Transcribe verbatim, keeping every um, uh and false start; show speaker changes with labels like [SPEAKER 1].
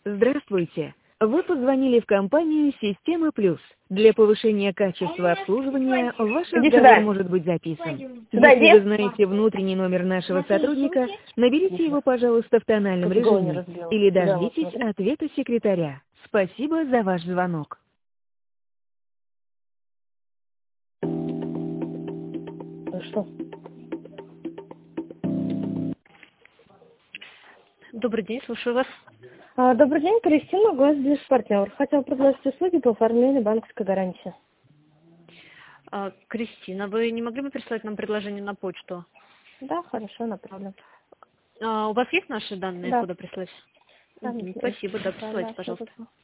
[SPEAKER 1] Здравствуйте. Вы позвонили в компанию «Система Плюс». Для повышения качества обслуживания ваш
[SPEAKER 2] Иди
[SPEAKER 1] разговор
[SPEAKER 2] сюда.
[SPEAKER 1] может быть записан.
[SPEAKER 2] Сюда
[SPEAKER 1] Если
[SPEAKER 2] иди.
[SPEAKER 1] вы знаете внутренний номер нашего сотрудника, наберите его, пожалуйста, в тональном
[SPEAKER 2] Хоть голову не
[SPEAKER 1] режиме
[SPEAKER 2] разбила.
[SPEAKER 1] или
[SPEAKER 2] Сюда вот
[SPEAKER 1] дождитесь
[SPEAKER 2] смотри.
[SPEAKER 1] ответа секретаря. Спасибо за ваш звонок.
[SPEAKER 2] Ну что?
[SPEAKER 3] Добрый день, слушаю вас.
[SPEAKER 2] А, добрый день, Кристина, гость партнер. Хотел предложить услуги по оформлению банковской гарантии.
[SPEAKER 3] А, Кристина, вы не могли бы прислать нам предложение на почту?
[SPEAKER 2] Да, хорошо, направлю.
[SPEAKER 3] А, у вас есть наши данные,
[SPEAKER 2] Да.
[SPEAKER 3] куда прислать?
[SPEAKER 2] Да,
[SPEAKER 3] Мгм,
[SPEAKER 2] есть.
[SPEAKER 3] спасибо, да,
[SPEAKER 2] Да,
[SPEAKER 3] присылайте,
[SPEAKER 2] да,
[SPEAKER 3] пожалуйста.
[SPEAKER 2] всё